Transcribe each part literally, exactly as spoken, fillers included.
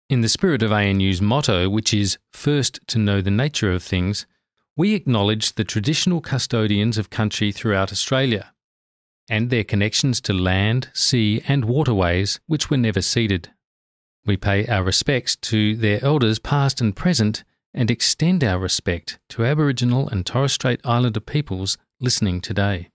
In the spirit of A N U's motto, which is first to know the nature of things, we acknowledge the traditional custodians of country throughout Australia and their connections to land, sea and waterways which were never ceded. We pay our respects to their elders past and present and extend our respect to Aboriginal and Torres Strait Islander peoples listening today.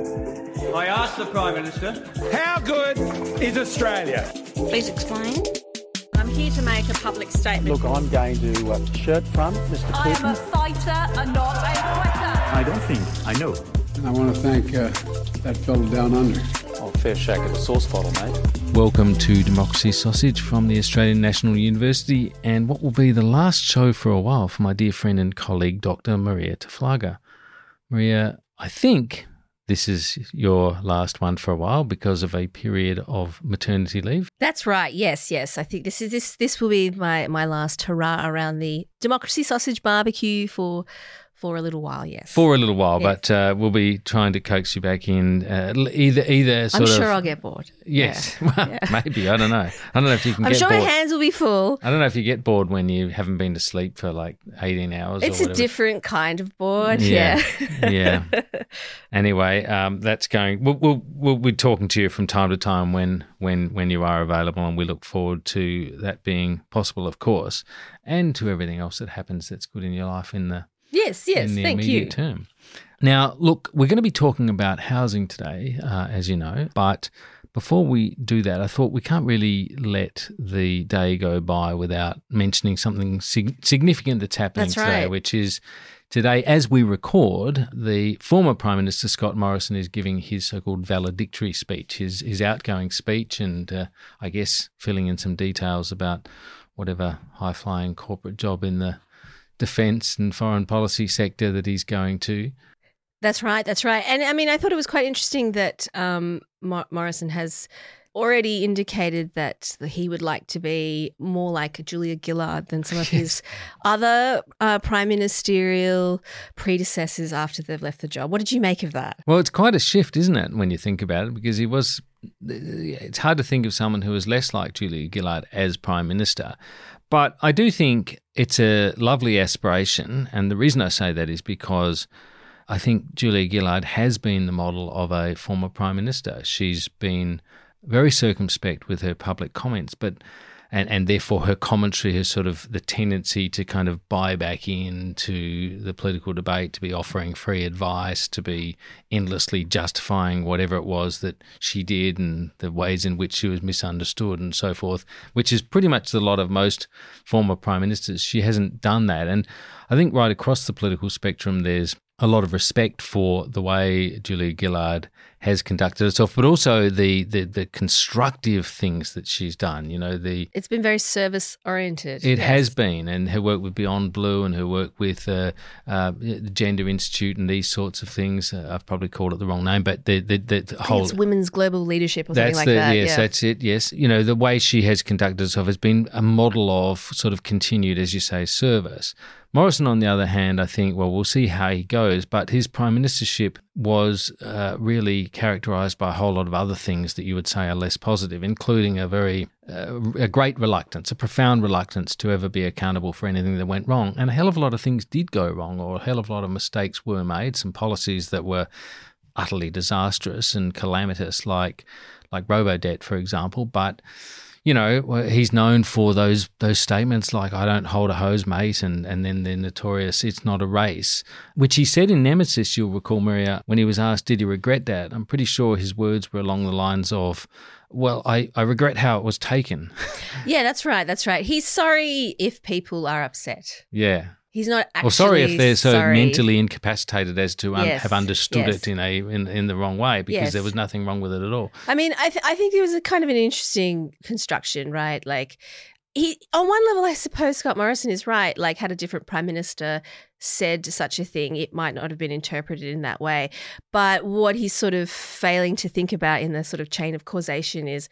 I asked the Prime Minister, how good is Australia? Please explain. I'm here to make a public statement. Look, I'm going to uh, shirt front, Mister I Putin. am a fighter and not a quitter. I don't think I know. I want to thank uh, that fellow down under. Oh, fair shake of the sauce bottle, mate. Welcome to Democracy Sausage from the Australian National University and what will be the last show for a while for my dear friend and colleague, Doctor Maria Taflaga. Maria, I think this is your last one for a while because of a period of maternity leave. That's right. Yes, yes. I think this is this this will be my, my last hurrah around the Democracy Sausage barbecue for for a little while. Yes, for a little while, yes. But uh, we'll be trying to coax you back in. Uh, either either sort I'm of. sure I'll get bored. Yes, yeah. well, yeah. maybe I don't know. I don't know if you can. I'm get sure bored. my hands will be full. I don't know if you get bored when you haven't been to sleep for like eighteen hours. It's or a whatever. different kind of bored. Yeah, yeah. yeah. Anyway, um, that's going. We'll, we'll we'll be talking to you from time to time when when when you are available, and we look forward to that being possible, of course, and to everything else that happens that's good in your life in the. Yes, yes, in the thank immediate you. term. Now, look, we're going to be talking about housing today, uh, as you know, but before we do that, I thought we can't really let the day go by without mentioning something sig- significant that's happening That's today, right. which is today, as we record, the former Prime Minister Scott Morrison is giving his so-called valedictory speech, his, his outgoing speech, and uh, I guess filling in some details about whatever high-flying corporate job in the defence and foreign policy sector that he's going to. That's right, that's right. And I mean, I thought it was quite interesting that um, Mor- Morrison has already indicated that he would like to be more like Julia Gillard than some of his other uh, prime ministerial predecessors after they've left the job. What did you make of that? Well, it's quite a shift, isn't it, when you think about it, because he was – it's hard to think of someone who was less like Julia Gillard as Prime Minister. But I do think it's a lovely aspiration, and the reason I say that is because I think Julia Gillard has been the model of a former Prime Minister. She's been very circumspect with her public comments, but and, and therefore her commentary has sort of the tendency to kind of buy back into the political debate, to be offering free advice, to be endlessly justifying whatever it was that she did and the ways in which she was misunderstood and so forth, which is pretty much the lot of most former prime ministers. She hasn't done that. And I think right across the political spectrum, there's a lot of respect for the way Julia Gillard has conducted herself, but also the, the the constructive things that she's done. You know, the It's been very service oriented. it yes. has been, and her work with Beyond Blue and her work with uh, uh, the Gender Institute and these sorts of things. Uh, I've probably called it the wrong name, but the the, the, the I think whole it's women's global leadership or something that's like the, that. Yes, yeah. that's it. Yes, you know, the way she has conducted herself has been a model of sort of continued, as you say, service. Morrison, on the other hand, I think, well, we'll see how he goes, but his prime ministership was uh, really characterised by a whole lot of other things that you would say are less positive, including a very, uh, a great reluctance, a profound reluctance to ever be accountable for anything that went wrong. And a hell of a lot of things did go wrong, or a hell of a lot of mistakes were made, some policies that were utterly disastrous and calamitous, like like robo-debt, for example, but you know, he's known for those those statements like, I don't hold a hose, mate, and, and then the notorious, it's not a race, which he said in Nemesis, you'll recall, Maria, when he was asked, did he regret that? I'm pretty sure his words were along the lines of, well, I, I regret how it was taken. Yeah, that's right, that's right. He's sorry if people are upset. Yeah. He's not actually Or sorry if they're so sorry. mentally incapacitated as to un- Yes, have understood yes. it in a in, in the wrong way, because Yes. there was nothing wrong with it at all. I mean, I th- I think it was a kind of an interesting construction, right? Like, he on one level, I suppose Scott Morrison is right. Like, had a different prime minister said such a thing, it might not have been interpreted in that way. But what he's sort of failing to think about in the sort of chain of causation is,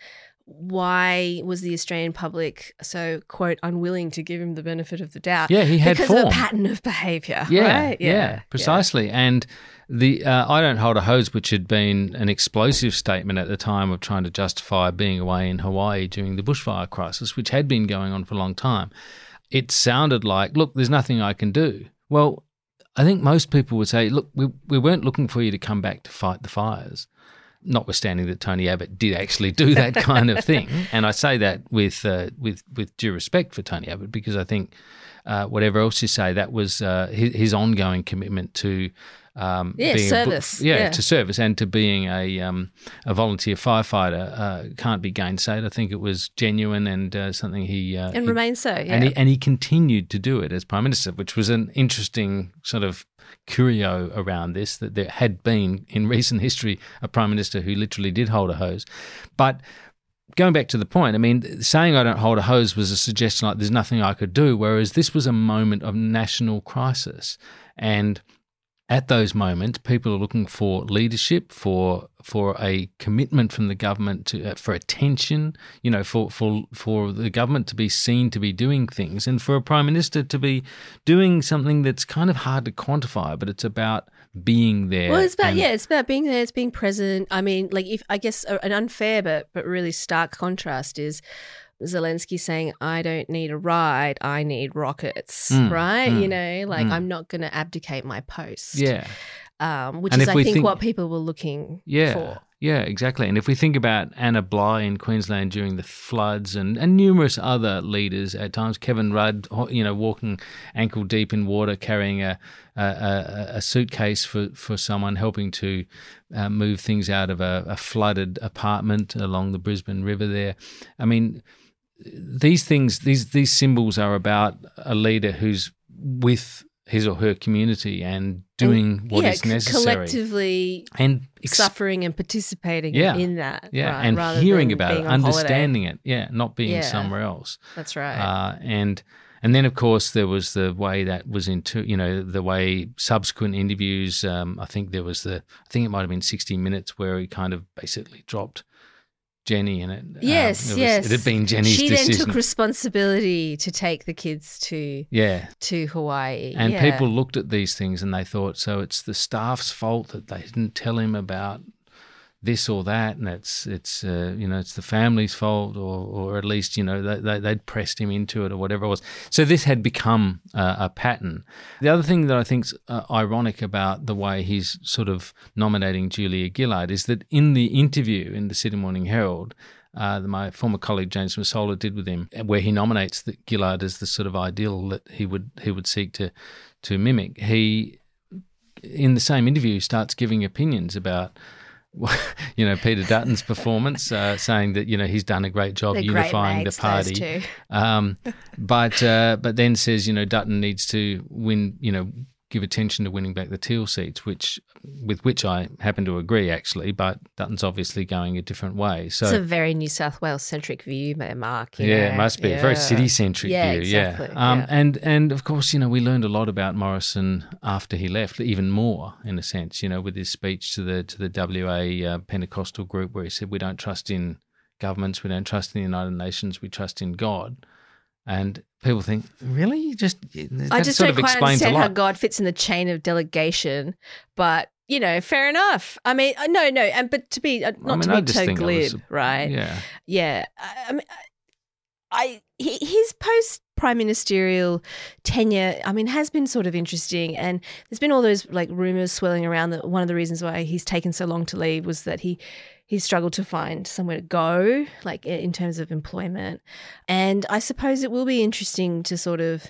why was the Australian public so, quote, unwilling to give him the benefit of the doubt? Yeah, he had because form. of a pattern of behaviour, Yeah, right? yeah, precisely. And the uh, I don't hold a hose, which had been an explosive statement at the time of trying to justify being away in Hawaii during the bushfire crisis, which had been going on for a long time. It sounded like, look, there's nothing I can do. Well, I think most people would say, look, we, we weren't looking for you to come back to fight the fires, notwithstanding that Tony Abbott did actually do that kind of thing. And I say that with uh, with with due respect for Tony Abbott, because I think uh, whatever else you say, that was uh, his, his ongoing commitment to um, Yeah, being service. A, yeah, Yeah. to service and to being a um, a volunteer firefighter uh, can't be gainsaid. I think it was genuine and uh, something he uh, And he, remains so, yeah. and he and he continued to do it as Prime Minister, which was an interesting sort of curio around this, that there had been in recent history a Prime Minister who literally did hold a hose. But going back to the point, I mean, saying I don't hold a hose was a suggestion like there's nothing I could do, whereas this was a moment of national crisis. And at those moments, people are looking for leadership, for for a commitment from the government to uh, for attention, you know, for, for for the government to be seen to be doing things, and for a Prime Minister to be doing something that's kind of hard to quantify, but it's about being there. Well, it's about and- yeah, it's about being there. It's being present. I mean, like if I guess a- an unfair but but really stark contrast is Zelensky saying, "I don't need a ride. I need rockets." Mm, right? mm, you know, like mm. I'm not going to abdicate my post. Yeah. Um, which And is, if I we think, think- what people were looking Yeah, for. yeah, exactly. And if we think about Anna Bligh in Queensland during the floods, and, and numerous other leaders at times, Kevin Rudd, you know, walking ankle deep in water, carrying a a, a, a suitcase for, for someone, helping to uh, move things out of a, a flooded apartment along the Brisbane River there. I mean, these things, these these symbols are about a leader who's with his or her community and doing And, what yeah, is c- necessary. collectively and ex- suffering and participating Yeah. in that. Yeah, right, and rather hearing than about it, being on holiday. understanding it, yeah, not being Yeah. somewhere else. That's right. Uh, and and then of course there was the way that was into, you know, the way subsequent interviews. Um, I think there was the, I think it might have been sixty minutes where he kind of basically dropped Jenny in it. Um, Yes, it was, yes. It had been Jenny's she decision. then took responsibility to take the kids to yeah. to Hawaii. And yeah. people looked at these things and they thought, so it's the staff's fault that they didn't tell him about this or that, and it's it's uh, you know, it's the family's fault, or or at least, you know, they, they they'd pressed him into it or whatever it was. So this had become uh, a pattern. The other thing that I think's uh, ironic about the way he's sort of nominating Julia Gillard is that in the interview in the Sydney Morning Herald, uh, that my former colleague James Massola did with him, where he nominates the Gillard as the sort of ideal that he would he would seek to to mimic, he in the same interview starts giving opinions about, you know, Peter Dutton's performance, uh, saying that, you know, he's done a great job They're unifying great mates, the party. those two. Um, but uh, but then says, you know, Dutton needs to win, you know, give attention to winning back the teal seats, which with which I happen to agree actually. But Dutton's obviously going a different way. So It's a very New South Wales centric view, Mark. you yeah, know. it must be a very city-centric Yeah, view. exactly, Yeah, um, yeah. and and of course, you know, we learned a lot about Morrison after he left, even more in a sense. You know, with his speech to the to the W A uh, Pentecostal group, where he said, "We don't trust in governments, we don't trust in the United Nations, we trust in God." And people think, really, just that I just sort don't of quite explains a understand how lot. God fits in the chain of delegation, but you know, fair enough. I mean, uh, no, no, and but to be uh, not I mean, to I be just so think it glib, was- right? Yeah, Yeah, I, I mean, I he- his post prime ministerial tenure, I mean, has been sort of interesting, and there's been all those like rumors swirling around that one of the reasons why he's taken so long to leave was that he he struggled to find somewhere to go, like in terms of employment, and I suppose it will be interesting to sort of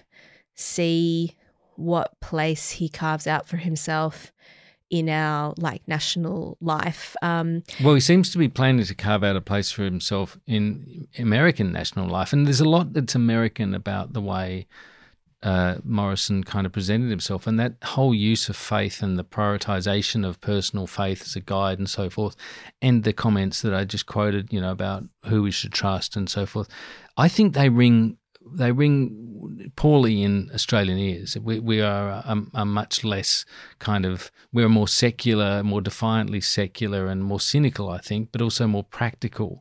see what place he carves out for himself in our like national life. Um, well, he seems to be planning to carve out a place for himself in American national life, and there's a lot that's American about the way uh, Morrison kind of presented himself, and that whole use of faith and the prioritization of personal faith as a guide and so forth, and the comments that I just quoted, you know, about who we should trust and so forth. I think they ring they ring poorly in Australian ears. We we are a, a much less kind of, we're more secular, more defiantly secular and more cynical, I think, but also more practical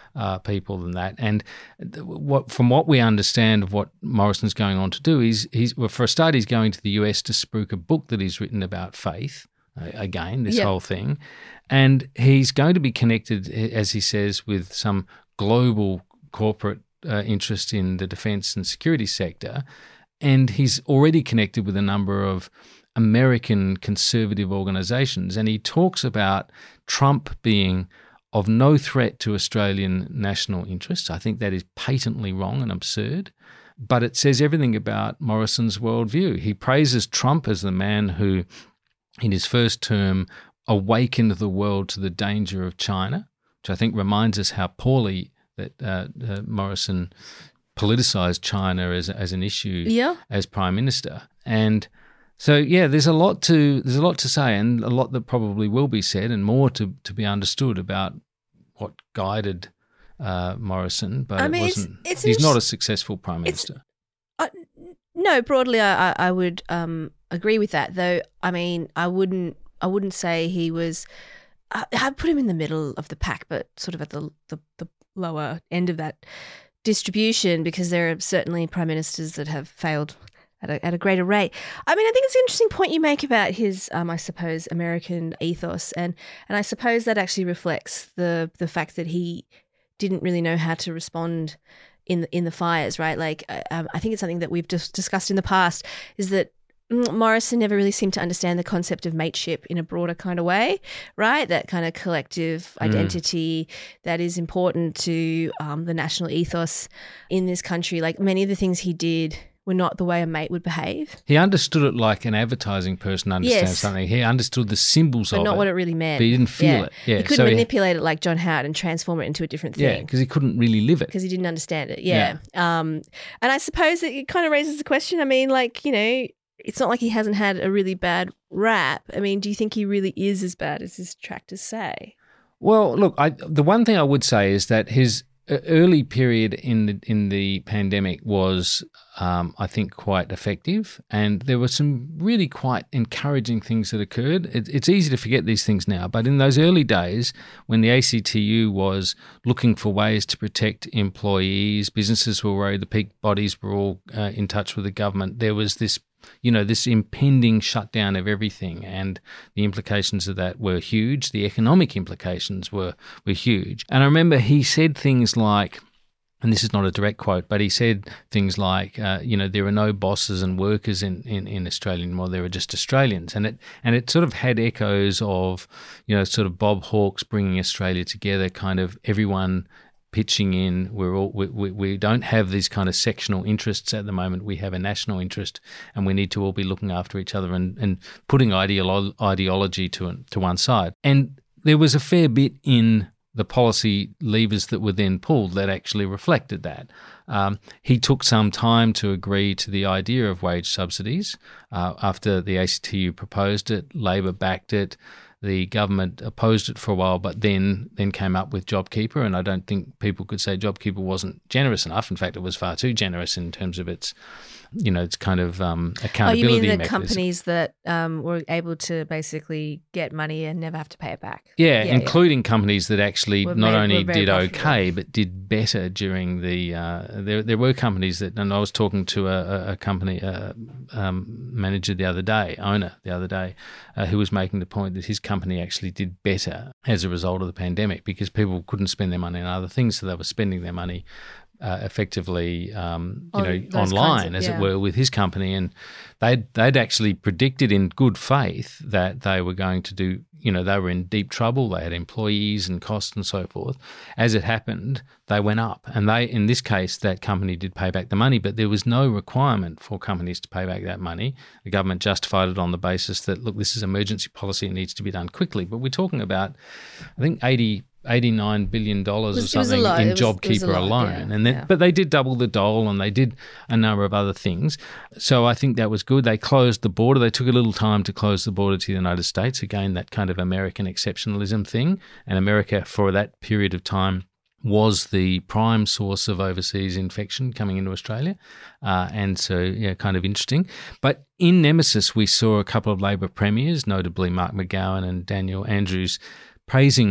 uh, people than that. And th- what, from what we understand of what Morrison's going on to do, he's, he's well, for a start, he's going to the U S to spruik a book that he's written about faith, uh, again, this Yep. whole thing. And he's going to be connected, as he says, with some global corporate uh, interest in the defence and security sector. And he's already connected with a number of American conservative organisations. And he talks about Trump being of no threat to Australian national interests. I think that is patently wrong and absurd. But it says everything about Morrison's worldview. He praises Trump as the man who, in his first term, awakened the world to the danger of China, which I think reminds us how poorly that uh, uh, Morrison politicised China as as an issue Yeah. as Prime Minister. And so, yeah, there's a lot to there's a lot to say, and a lot that probably will be said, and more to, to be understood about what guided uh, Morrison. But I it mean, it's- wasn't. it's he's an not a interest- successful Prime it's- Minister. Uh, no, broadly, I, I I would um, agree with that. Though, I mean, I wouldn't, I wouldn't say he was. I, I'd put him in the middle of the pack, but sort of at the the, the lower end of that distribution, because there are certainly prime ministers that have failed at a, at a greater rate. I mean, I think it's an interesting point you make about his, um, I suppose, American ethos, and and I suppose that actually reflects the the fact that he didn't really know how to respond in the, in the fires, right? Like, um, I think it's something that we've just discussed in the past, is that Morrison never really seemed to understand the concept of mateship in a broader kind of way, right? That kind of collective identity that is important to um, the national ethos in this country. Like, many of the things he did were not the way a mate would behave, He understood it like an advertising person understands Yes. something. He understood the symbols but of not it, what it really meant. but he didn't feel it. Yeah, he couldn't so he- manipulate it like John Howard and transform it into a different Yeah, thing. because he couldn't really live it. Because he didn't understand it. Yeah. Um, and I suppose that it kind of raises the question. I mean, like, you know, it's not like he hasn't had a really bad rap. I mean, do you think he really is as bad as his detractors say? Well, look, I, the one thing I would say is that his uh, early period in the, in the pandemic was, um, I think, quite effective, and there were some really quite encouraging things that occurred. It, it's easy to forget these things now, but in those early days when the A C T U was looking for ways to protect employees, businesses were worried, the peak bodies were all uh, in touch with the government, there was this you know, this impending shutdown of everything, and the implications of that were huge. The economic implications were were huge. And I remember he said things like, and this is not a direct quote, but he said things like, uh, you know, there are no bosses and workers in, in, in Australia anymore, there are just Australians. And it and it sort of had echoes of, you know, sort of Bob Hawke's bringing Australia together, kind of everyone pitching in. We're all we, we, we don't have these kind of sectional interests at the moment. We have a national interest, and we need to all be looking after each other and, and putting ideolo- ideology to to one side. And there was a fair bit in the policy levers that were then pulled that actually reflected that. Um, he took some time to agree to the idea of wage subsidies. Uh, after the A C T U proposed it, Labor backed it. The government opposed it for a while, but then then came up with JobKeeper, and I don't think people could say JobKeeper wasn't generous enough. In fact, it was far too generous in terms of its, you know, its kind of um, Oh, accountability you mean the mechanism. companies that um, were able to basically get money and never have to pay it back? Yeah, Yeah, including companies that actually Were not made- only were very did profitable. okay, but did better during the. Uh, there, there were companies that, and I was talking to a, a- a company uh, um, manager the other day, owner the other day, uh, who was making the point that his company actually did better as a result of the pandemic because people couldn't spend their money on other things, so they were spending their money uh, effectively, um, you On know, those kinds online, of- as yeah. it were, with his company, and they'd they'd actually predicted in good faith that they were going to do, you know, they were in deep trouble. They had employees and costs and so forth. As it happened, they went up, and they, in this case, that company did pay back the money, but there was no requirement for companies to pay back that money. The government justified it on the basis that, look, this is emergency policy; it needs to be done quickly. But we're talking about, I think, eighty. eighty-nine billion dollars It was- or it was a something lot. in It was- it was a JobKeeper lot, alone, yeah, and then, yeah. but they did double the dole and they did a number of other things. So I think that was good. They closed the border. They took a little time to close the border to the United States. Again, that kind of American exceptionalism thing. And America, for that period of time, was the prime source of overseas infection coming into Australia. Uh, and so, yeah, kind of interesting. But in Nemesis, we saw a couple of Labor premiers, notably Mark McGowan and Daniel Andrews, praising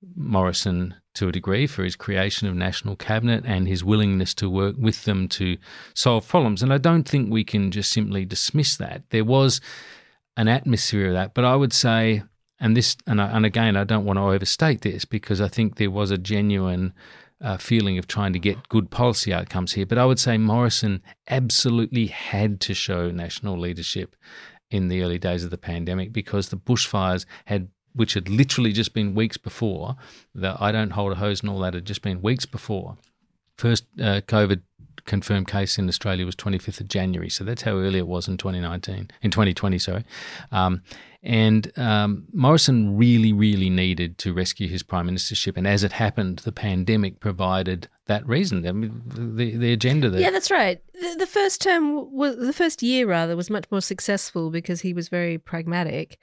Morrison to a degree for his creation of National Cabinet and his willingness to work with them to solve problems. And I don't think we can just simply dismiss that. There was an atmosphere of that, but I would say, and this, and, I, and again, I don't want to overstate this because I think there was a genuine uh, feeling of trying to get good policy outcomes here, but I would say Morrison absolutely had to show national leadership in the early days of the pandemic because the bushfires had, which had literally just been weeks before, the I don't hold a hose and all that had just been weeks before. First uh, COVID confirmed case in Australia was twenty-fifth of January, so that's how early it was in twenty nineteen, in twenty twenty, sorry. Um, and um, Morrison really, really needed to rescue his prime ministership, and as it happened, the pandemic provided that reason. I mean, the the agenda there. Yeah, that's right. The, the first term, was, the first year rather, was much more successful because he was very pragmatic,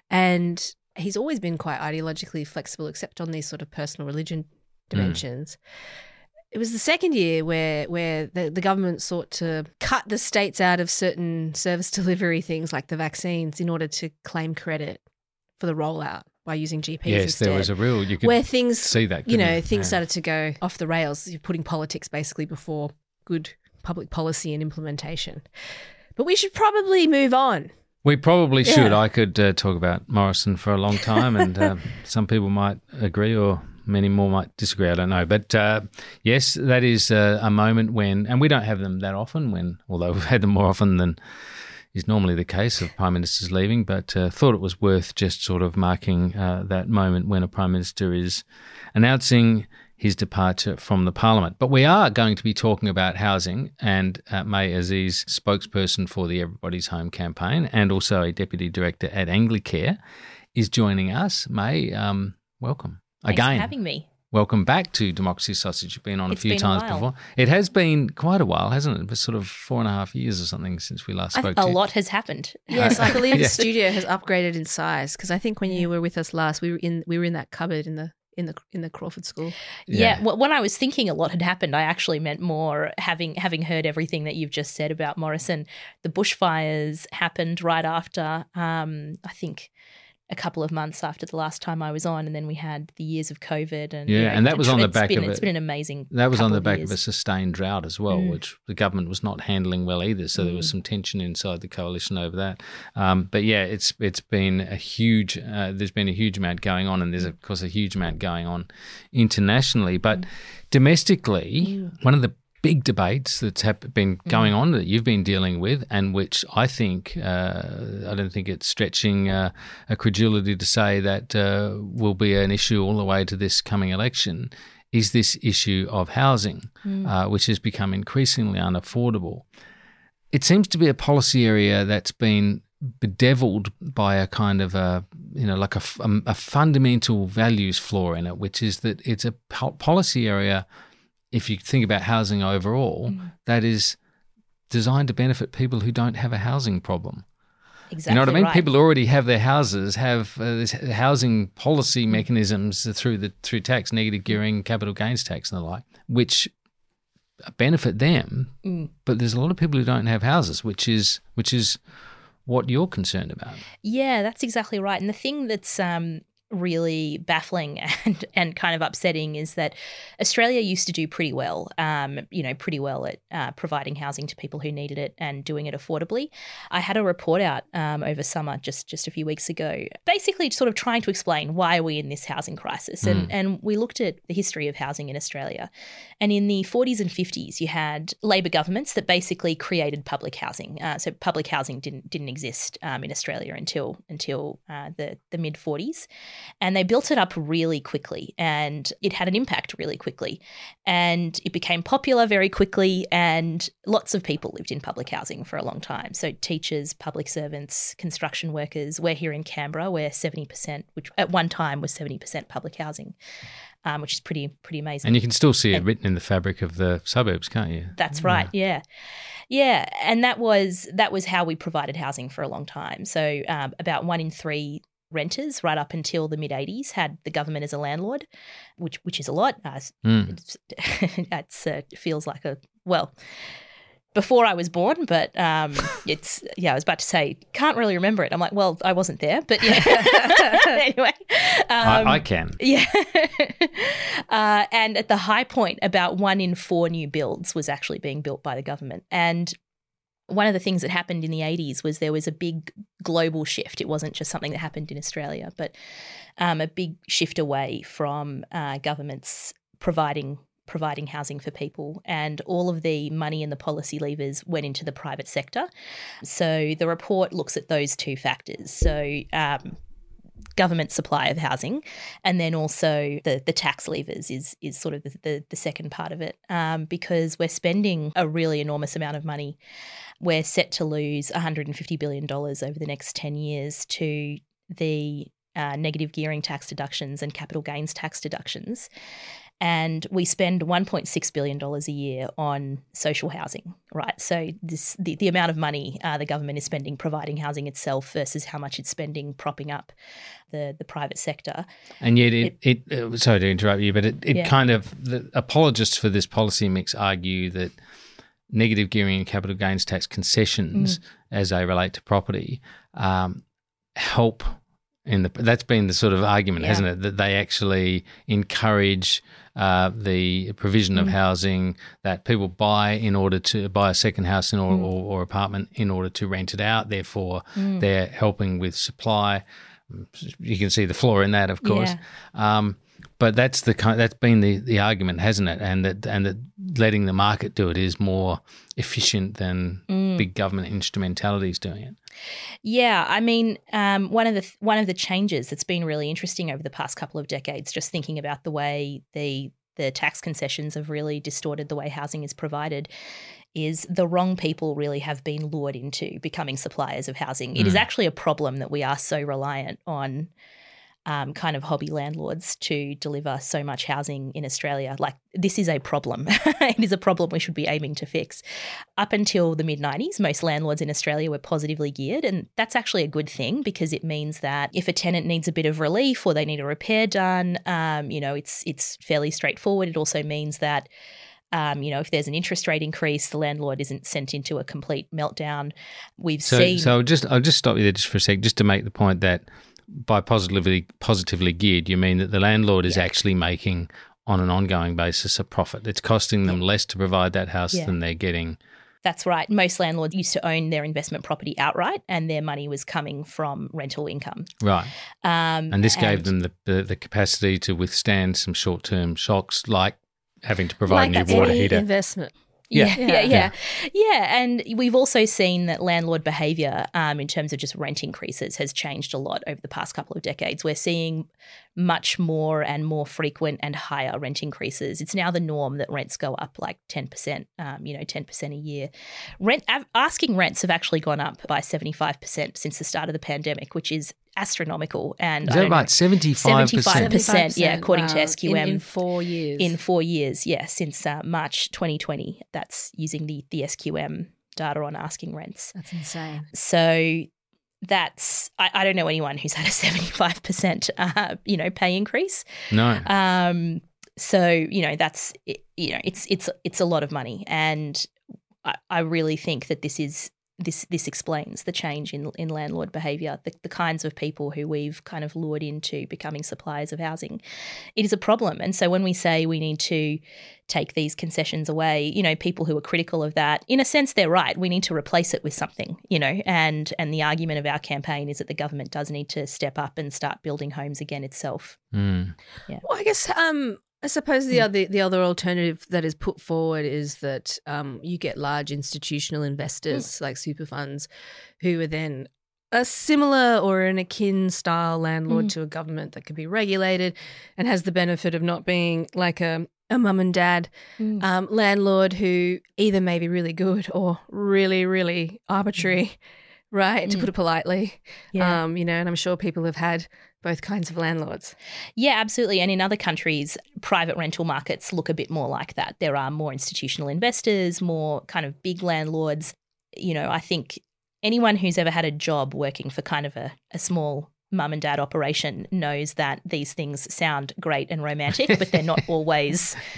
and he's always been quite ideologically flexible, except on these sort of personal religion dimensions. Mm. It was the second year where where the, the government sought to cut the states out of certain service delivery things like the vaccines in order to claim credit for the rollout by using G Ps yes, instead. There was a rule. You could where things, see that, you know, you? things yeah. started to go off the rails. You're putting politics basically before good public policy and implementation. But we should probably move on. We probably should. Yeah. I could uh, talk about Morrison for a long time, and uh, some people might agree or many more might disagree. I don't know. But uh, yes, that is uh, a moment when, and we don't have them that often, when, although we've had them more often than is normally the case of prime ministers leaving, but uh, thought it was worth just sort of marking uh, that moment when a prime minister is announcing his departure from the parliament. But we are going to be talking about housing, and uh, May Aziz, spokesperson for the Everybody's Home campaign and also a deputy director at Anglicare, is joining us. May, um, welcome. Thanks Again, for having me. Welcome back to Democracy Sausage. You've been on It's a few been a times while. before. It has been quite a while, hasn't it? It was sort of four and a half years or something since we last I spoke think to a you. lot has happened. Yes, I believe Yeah. the studio has upgraded in size because I think when you were with us last, we were in we were in that cupboard in the in the in the Crawford School. Yeah. Well, when I was thinking a lot had happened, I actually meant more having having heard everything that you've just said about Morrison. The bushfires happened right after, um, I think, a couple of months after the last time I was on, and then we had the years of COVID. And Yeah, you know, and that was on the it's back been, of It's it. been an amazing That was on couple the of back years. of a sustained drought as well, Mm. which the government was not handling well either. So there was some tension inside the coalition over that. Um, but yeah, it's it's been a huge. Uh, there's been a huge amount going on, and there's of course a huge amount going on internationally, but domestically, one of the big debates that's hap- been going on that you've been dealing with, and which I think, uh, I don't think it's stretching uh, a credulity to say that uh, will be an issue all the way to this coming election, is this issue of housing, mm. uh, which has become increasingly unaffordable. It seems to be a policy area that's been bedeviled by a kind of a, you know, like a, a, a fundamental values flaw in it, which is that it's a po- policy area, if you think about housing overall, mm. that is designed to benefit people who don't have a housing problem. Exactly. You know what I mean? Right. People who already have their houses have uh, this housing policy mechanisms through the through tax, negative gearing, capital gains tax, and the like, which benefit them. Mm. But there's a lot of people who don't have houses, which is which is what you're concerned about. Yeah, that's exactly right. And the thing that's um, really baffling and, and kind of upsetting is that Australia used to do pretty well, um, you know, pretty well at uh, providing housing to people who needed it and doing it affordably. I had a report out um, over summer just, just a few weeks ago, basically sort of trying to explain why are we in this housing crisis. Mm. And, and we looked at the history of housing in Australia. And in the forties and fifties, you had Labor governments that basically created public housing. Uh, so public housing didn't didn't exist um, in Australia until until uh, the, the mid-forties. And they built it up really quickly, and it had an impact really quickly. And it became popular very quickly, and lots of people lived in public housing for a long time. So teachers, public servants, construction workers. We're here in Canberra, where seventy percent, which at one time was seventy percent public housing. Um, which is pretty pretty amazing. And you can still see it and, written in the fabric of the suburbs, can't you? That's right, yeah. Yeah, and that was that was how we provided housing for a long time. So um, about one in three renters right up until the mid-eighties had the government as a landlord, which which is a lot. Uh, mm. It's, it's uh, it feels like a, well, before I was born, but um, it's, yeah, I was about to say, can't really remember it. I'm like, well, I wasn't there, but yeah. Anyway. Um, I, I can. Yeah. uh, and at the high point, about one in four new builds was actually being built by the government. And one of the things that happened in the eighties was there was a big global shift. It wasn't just something that happened in Australia, but um, a big shift away from uh, governments providing providing housing for people, and all of the money and the policy levers went into the private sector. So the report looks at those two factors. So um, government supply of housing, and then also the the tax levers is is sort of the, the, the second part of it, um, because we're spending a really enormous amount of money. We're set to lose one hundred fifty billion dollars over the next ten years to the uh, negative gearing tax deductions and capital gains tax deductions. And we spend one point six billion dollars a year on social housing, right? So this the, the amount of money uh, the government is spending providing housing itself versus how much it's spending propping up the, the private sector. And yet it, it, it uh, sorry to interrupt you, but it, it Yeah. kind of, the apologists for this policy mix argue that negative gearing and capital gains tax concessions, mm. as they relate to property, um, help in the, that's been the sort of argument, Yeah. hasn't it, that they actually encourage uh, the provision of mm. housing that people buy in order to buy a second house in or, mm. or, or apartment in order to rent it out. Therefore, mm. they're helping with supply. You can see the flaw in that, of course. Yeah. Um, but that's the kind, that's been the, the argument, hasn't it? And that and that letting the market do it is more efficient than mm. big government instrumentalities doing it. Yeah, I mean, um, one of the one of the changes that's been really interesting over the past couple of decades, just thinking about the way the the tax concessions have really distorted the way housing is provided, is the wrong people really have been lured into becoming suppliers of housing. Mm. It is actually a problem that we are so reliant on um, kind of hobby landlords to deliver so much housing in Australia. Like, this is a problem. It is a problem we should be aiming to fix. Up until the mid nineties, most landlords in Australia were positively geared, and that's actually a good thing because it means that if a tenant needs a bit of relief or they need a repair done, um, you know, it's it's fairly straightforward. It also means that Um, you know, if there's an interest rate increase, the landlord isn't sent into a complete meltdown. We've so, seen. So, just I'll just stop you there just for a sec, just to make the point that by positively positively geared, you mean that the landlord is yeah. actually making on an ongoing basis a profit. It's costing them yeah. less to provide that house yeah. than they're getting. That's right. Most landlords used to own their investment property outright, and their money was coming from rental income. Right. Um, and this gave and, them the, the the capacity to withstand some short term shocks, like having to provide like a new water any heater. Investment. Yeah yeah, yeah, yeah, yeah. And we've also seen that landlord behaviour um, in terms of just rent increases has changed a lot over the past couple of decades. We're seeing much more and more frequent and higher rent increases. It's now the norm that rents go up like ten percent, um, you know, ten percent a year. Rent asking rents have actually gone up by seventy-five percent since the start of the pandemic, which is astronomical. And is that right? seventy-five percent? seventy-five percent, yeah, according wow. to S Q M. In, in four years. In four years, yeah, since uh, March twenty twenty. That's using the, the S Q M data on asking rents. That's insane. So that's, I, I don't know anyone who's had a seventy-five percent, uh, you know, pay increase. No. Um. So, you know, that's, you know, it's, it's, it's a lot of money. And I, I really think that this is, This this explains the change in in landlord behaviour, the, the kinds of people who we've kind of lured into becoming suppliers of housing. It is a problem. And so when we say we need to take these concessions away, you know, people who are critical of that, in a sense, they're right. We need to replace it with something, you know, and, and the argument of our campaign is that the government does need to step up and start building homes again itself. Mm. Yeah. Well, I guess um, I suppose the other the other alternative that is put forward is that um, you get large institutional investors mm. like super funds who are then a similar or an akin style landlord mm. to a government that could be regulated and has the benefit of not being like a, a mum and dad mm. um, landlord who either may be really good or really, really arbitrary, mm. right, mm. to put it politely. Yeah. Um, you know, and I'm sure people have had both kinds of landlords. Yeah, absolutely. And in other countries, private rental markets look a bit more like that. There are more institutional investors, more kind of big landlords. You know, I think anyone who's ever had a job working for kind of a, a small mum and dad operation knows that these things sound great and romantic, but they're not always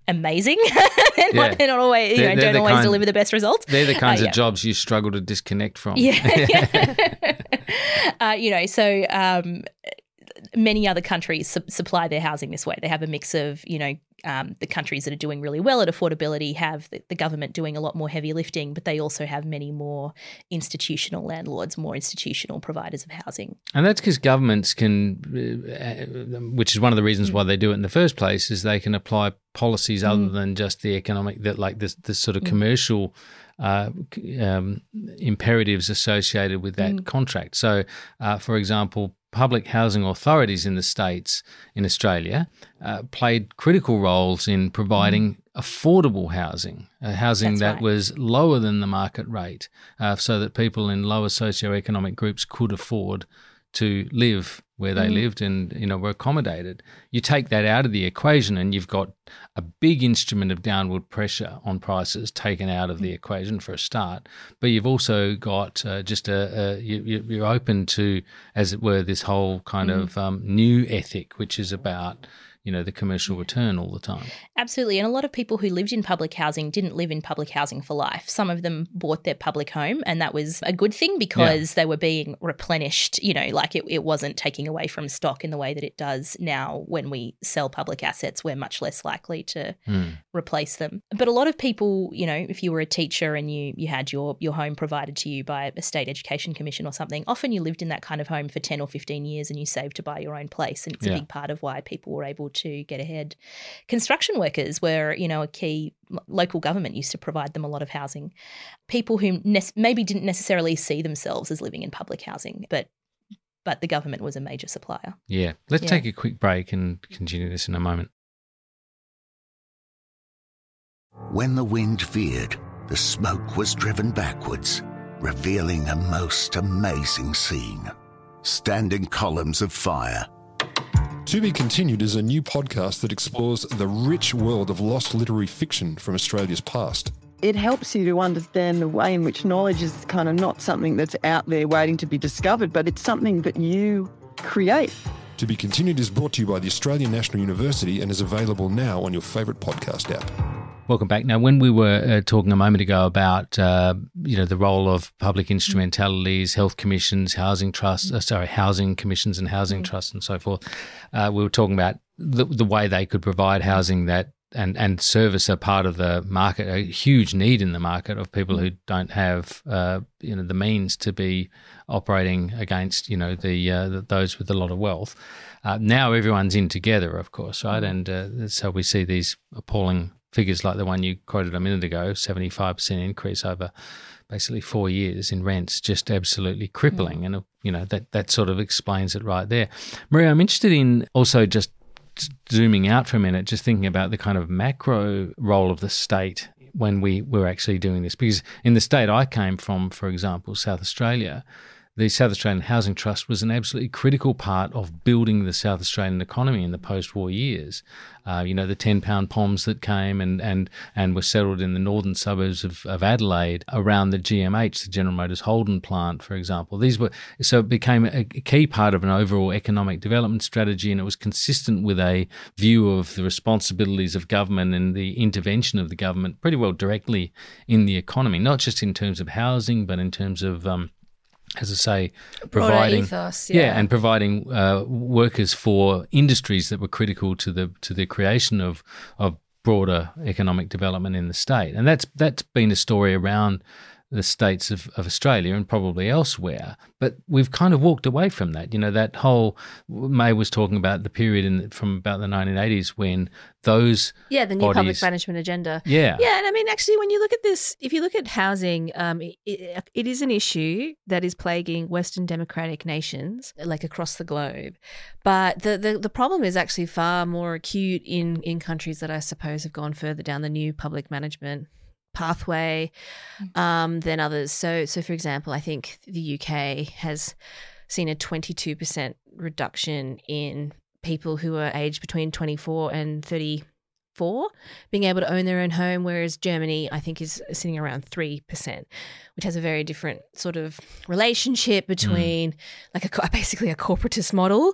amazing. and Yeah. like they're not always, you They're- know, they're don't the always kind- deliver the best results. They're the kinds Uh, of yeah. jobs you struggle to disconnect from. Yeah. uh, you know, so um, many other countries su- supply their housing this way. They have a mix of, you know, um, the countries that are doing really well at affordability have the, the government doing a lot more heavy lifting, but they also have many more institutional landlords, more institutional providers of housing. And that's because governments can, uh, uh, which is one of the reasons why they do it in the first place, is they can apply policies other than just the economic, that like this, this sort of commercial uh, um, imperatives associated with that contract. So, uh, for example, public housing authorities in the states, in Australia, uh, played critical roles in providing affordable housing, uh, housing That's that right. was lower than the market rate, uh, so that people in lower socioeconomic groups could afford to live where they lived and, you know, were accommodated. You take that out of the equation and you've got a big instrument of downward pressure on prices taken out of the equation for a start. But you've also got uh, just a, a you, you- you're open to, as it were, this whole kind of um, new ethic, which is about, you know, the commercial return all the time. Absolutely. And a lot of people who lived in public housing didn't live in public housing for life. Some of them bought their public home, and that was a good thing because they were being replenished, you know, like it, it wasn't taking away from stock in the way that it does now. When we sell public assets, we're much less likely to replace them. But a lot of people, you know, if you were a teacher and you you had your, your home provided to you by a state education commission or something, often you lived in that kind of home for ten or fifteen years and you saved to buy your own place. And it's Yeah. a big part of why people were able to get ahead. Construction workers were, you know, a key. Local government used to provide them a lot of housing. People who ne- maybe didn't necessarily see themselves as living in public housing, but but the government was a major supplier. Yeah. Let's Yeah. take a quick break and continue this in a moment. When the wind veered, the smoke was driven backwards, revealing a most amazing scene. Standing columns of fire. To Be Continued is a new podcast that explores the rich world of lost literary fiction from Australia's past. It helps you to understand the way in which knowledge is kind of not something that's out there waiting to be discovered, but it's something that you create. To Be Continued is brought to you by the Australian National University and is available now on your favourite podcast app. Welcome back. Now, when we were uh, talking a moment ago about, uh, you know, the role of public instrumentalities, health commissions, housing trusts, uh, sorry, housing commissions and housing trusts and so forth, uh, we were talking about the, the way they could provide housing that and, and service a part of the market, a huge need in the market of people who don't have, uh, you know, the means to be operating against, you know, the, uh, the those with a lot of wealth. Uh, now everyone's in together, of course, right? And uh, so we see these appalling figures like the one you quoted a minute ago, seventy-five percent increase over basically four years in rents, just absolutely crippling. Mm. And, you know, that, that sort of explains it right there. Maria, I'm interested in also just zooming out for a minute, just thinking about the kind of macro role of the state when we were actually doing this. Because in the state I came from, for example, South Australia, the South Australian Housing Trust was an absolutely critical part of building the South Australian economy in the post-war years. Uh, you know, the ten-pound P O Ms that came and and and were settled in the northern suburbs of, of Adelaide around the G M H, the General Motors Holden plant, for example. These were so it became a, a key part of an overall economic development strategy, and it was consistent with a view of the responsibilities of government and the intervention of the government pretty well directly in the economy, not just in terms of housing, but in terms of um, as I say, providing ethos, yeah. yeah. and providing uh, workers for industries that were critical to the to the creation of of broader economic development in the state. And that's that's been a story around the states of, of Australia and probably elsewhere. But we've kind of walked away from that. You know, that whole, May was talking about the period in from about the nineteen eighties when those Yeah, the new bodies, public management agenda. Yeah. Yeah, and I mean, actually, when you look at this, if you look at housing, um, it, it is an issue that is plaguing Western democratic nations, like across the globe. But the, the, the problem is actually far more acute in, in countries that I suppose have gone further down the new public management pathway um, than others. So, so for example, I think the U K has seen a twenty-two percent reduction in people who are aged between twenty-four and thirty-five four, being able to own their own home, whereas Germany, I think, is sitting around three percent, which has a very different sort of relationship between mm. like a basically a corporatist model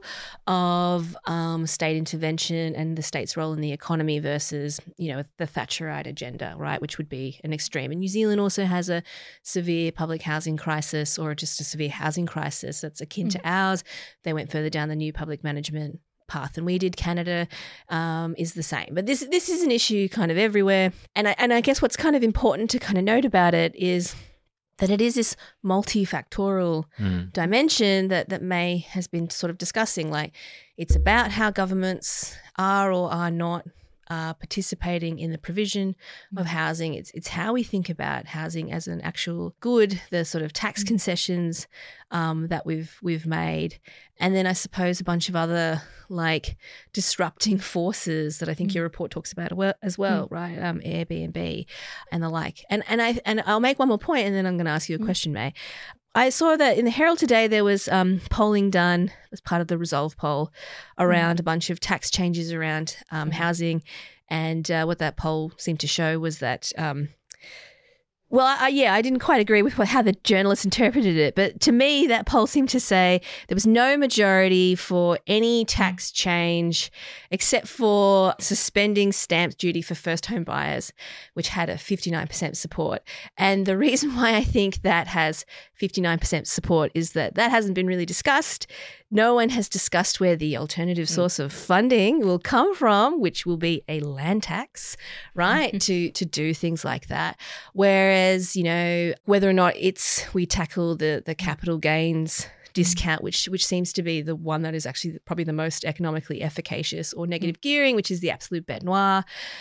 of um, state intervention and the state's role in the economy versus, you know, the Thatcherite agenda, right, which would be an extreme. And New Zealand also has a severe public housing crisis, or just a severe housing crisis that's akin mm. to ours. They went further down the new public management path than we did. Canada um, is the same. But this this is an issue kind of everywhere. And I, and I guess what's kind of important to kind of note about it is that it is this multifactorial mm. dimension that, that May has been sort of discussing. Like, it's about how governments are or are not Uh, participating in the provision of housing. It's it's how we think about housing as an actual good, the sort of tax concessions um, that we've we've made, and then I suppose a bunch of other like disrupting forces that I think mm. your report talks about as well, mm. right? Um, Airbnb and the like. And and I and I'll make one more point, and then I'm going to ask you a mm. question, May. I saw that in the Herald today there was um, polling done as part of the Resolve poll around mm. a bunch of tax changes around um, housing, and uh, what that poll seemed to show was that, um, well, I, yeah, I didn't quite agree with how the journalists interpreted it, but to me that poll seemed to say there was no majority for any tax change except for suspending stamp duty for first home buyers, which had a fifty-nine percent support. And the reason why I think that has fifty-nine percent support is that that hasn't been really discussed. No one has discussed where the alternative source of funding will come from, which will be a land tax, right, to to do things like that. Whereas, you know, whether or not it's we tackle the the capital gains discount, which which seems to be the one that is actually probably the most economically efficacious, or negative gearing, which is the absolute bête noire.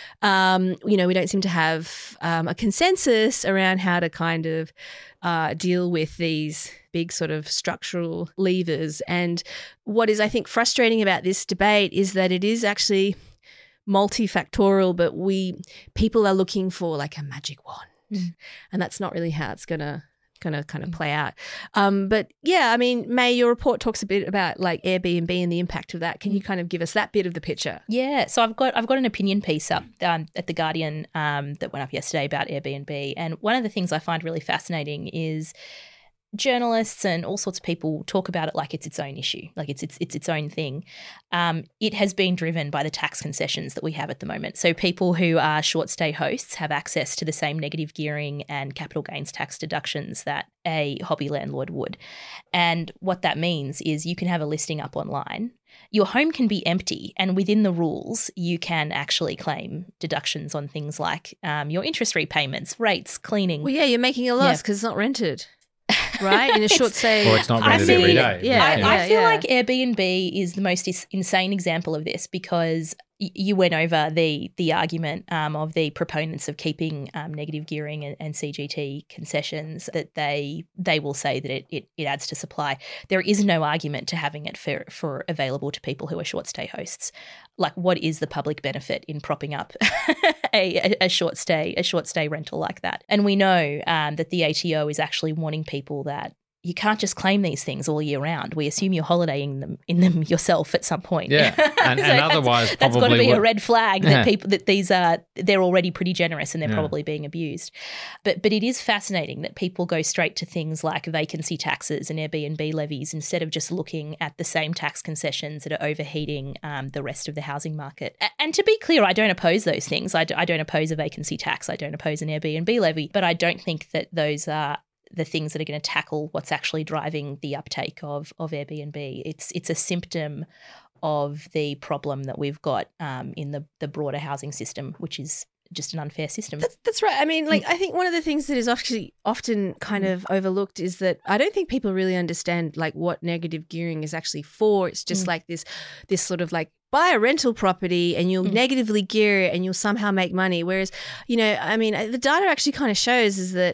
Um, you know, we don't seem to have um, a consensus around how to kind of uh, deal with these big sort of structural levers. And what is, I think, frustrating about this debate is that it is actually multifactorial, but we people are looking for like a magic wand, mm. and that's not really how it's gonna. going to kind of play out. Um, but yeah, I mean, May, your report talks a bit about like Airbnb and the impact of that. Can you kind of give us that bit of the picture? Yeah, so I've got I've got an opinion piece up um, at The Guardian um, that went up yesterday about Airbnb. And one of the things I find really fascinating is journalists and all sorts of people talk about it like it's its own issue, like it's it's it's its own thing. Um, it has been driven by the tax concessions that we have at the moment. So people who are short stay hosts have access to the same negative gearing and capital gains tax deductions that a hobby landlord would. And what that means is you can have a listing up online. Your home can be empty, and within the rules, you can actually claim deductions on things like um, your interest repayments, rates, cleaning. Well, yeah, you're making a loss because yeah. it's not rented. Right, in a short stay. Or it's not rented every day. Yeah, I, yeah. I feel yeah. like Airbnb is the most is- insane example of this because y- you went over the the argument um, of the proponents of keeping um, negative gearing and, and C G T concessions, that they they will say that it, it it adds to supply. There is no argument to having it for for available to people who are short stay hosts. Like, what is the public benefit in propping up a, a, a short stay, a short stay rental like that? And we know um, that the A T O is actually warning people that you can't just claim these things all year round. We assume you're holidaying them in them yourself at some point. Yeah, and, so and otherwise that's, probably that's got to be what, a red flag that yeah. people that these are they're already pretty generous and they're yeah. probably being abused. But but it is fascinating that people go straight to things like vacancy taxes and Airbnb levies instead of just looking at the same tax concessions that are overheating um, the rest of the housing market. A- and to be clear, I don't oppose those things. I, d- I don't oppose a vacancy tax. I don't oppose an Airbnb levy. But I don't think that those are the things that are going to tackle what's actually driving the uptake of of Airbnb. It's it's a symptom of the problem that we've got um, in the the broader housing system, which is just an unfair system. That's, that's right. I mean, like, I think one of the things that is actually often kind of overlooked is that I don't think people really understand like what negative gearing is actually for. It's just mm. like this, this sort of like buy a rental property and you'll mm. negatively gear it and you'll somehow make money. Whereas, you know, I mean, the data actually kind of shows is that it's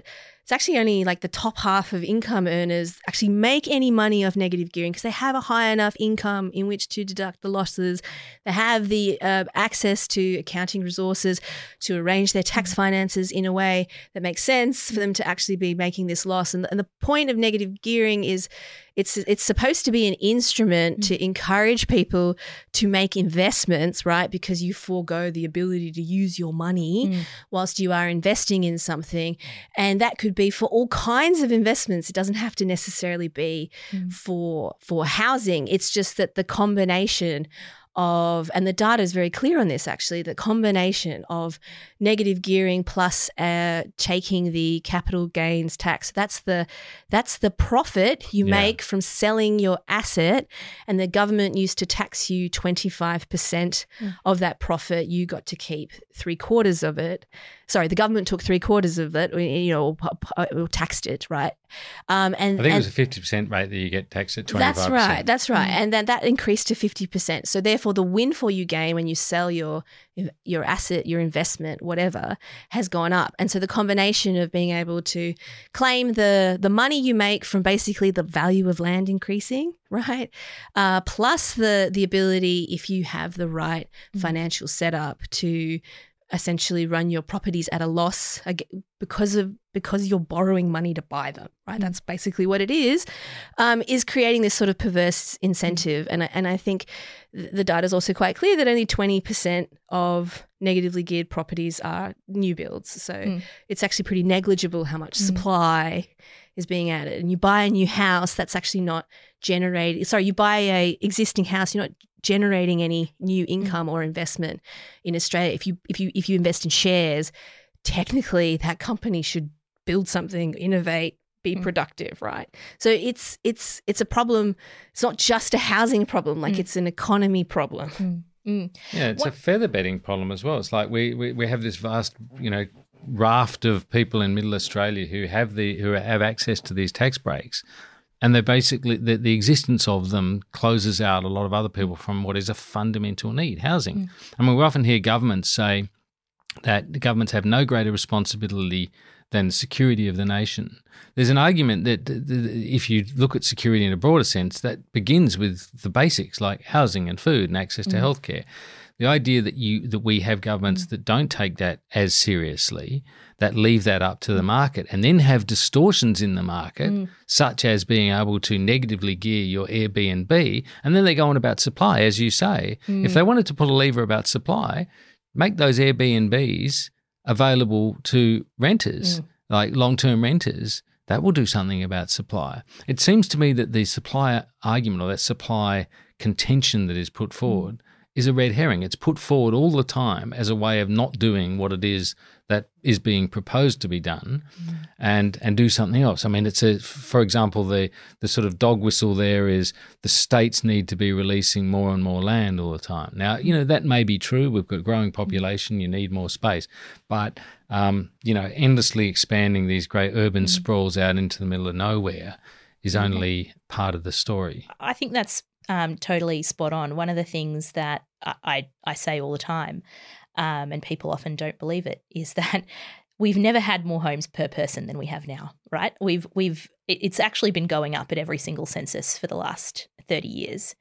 it's actually only like the top half of income earners actually make any money off negative gearing because they have a high enough income in which to deduct the losses. They have the uh, access to accounting resources to arrange their tax finances in a way that makes sense for them to actually be making this loss. And, and the point of negative gearing is It's it's supposed to be an instrument mm. to encourage people to make investments, right? Because you forego the ability to use your money mm. whilst you are investing in something. And that could be for all kinds of investments. It doesn't have to necessarily be mm. for for housing. It's just that the combination of, and the data is very clear on this actually, the combination of negative gearing plus uh, taking the capital gains tax. That's the that's the profit you yeah. make from selling your asset, and the government used to tax you twenty-five percent mm. of that profit. You got to keep three quarters of it. Sorry, the government took three quarters of it, you know, or taxed it, right? Um, and I think and, it was a fifty percent rate that you get taxed at twenty-five percent. That's right, that's right. And then that increased to fifty percent. So therefore the windfall you gain when you sell your your asset, your investment, whatever, has gone up. And so the combination of being able to claim the, the money you make from basically the value of land increasing, right, uh, plus the the ability, if you have the right financial setup, to essentially run your properties at a loss because of because you're borrowing money to buy them, right? Mm. That's basically what it is, um, is creating this sort of perverse incentive. And, and I think the data is also quite clear that only twenty percent of negatively geared properties are new builds. So mm. it's actually pretty negligible how much mm. supply is being added. And you buy a new house, that's actually not generating, sorry, you buy a existing house, you're not generating any new income mm. or investment in Australia. If you if you if you invest in shares, technically that company should build something, innovate, be mm. productive, right? So it's it's it's a problem. It's not just a housing problem, like mm. it's an economy problem. Mm. Mm. Yeah, it's what? a feather bedding problem as well. It's like we, we, we have this vast, you know, raft of people in Middle Australia who have the who have access to these tax breaks. And they basically, the, the existence of them closes out a lot of other people from what is a fundamental need, housing. Mm. I mean, we often hear governments say that the governments have no greater responsibility than the security of the nation. There's an argument that if you look at security in a broader sense, that begins with the basics like housing and food and access to mm. healthcare. The idea that you that we have governments mm. that don't take that as seriously, that leave that up to the market, and then have distortions in the market, mm. such as being able to negatively gear your Airbnb, and then they go on about supply, as you say. Mm. If they wanted to pull a lever about supply, make those Airbnbs available to renters, mm. like long-term renters. That will do something about supply. It seems to me that the supply argument or that supply contention that is put forward mm. is a red herring. It's put forward all the time as a way of not doing what it is that is being proposed to be done mm. and and do something else. I mean, it's a, for example, the the sort of dog whistle there is the states need to be releasing more and more land all the time. Now, you know, that may be true. We've got a growing population. You need more space. But, um, you know, endlessly expanding these great urban mm. sprawls out into the middle of nowhere is mm. only part of the story. I think that's Um, totally spot on. One of the things that I, I, I say all the time, um, and people often don't believe it, is that we've never had more homes per person than we have now, right? We've we've it, it's actually been going up at every single census for the last thirty years.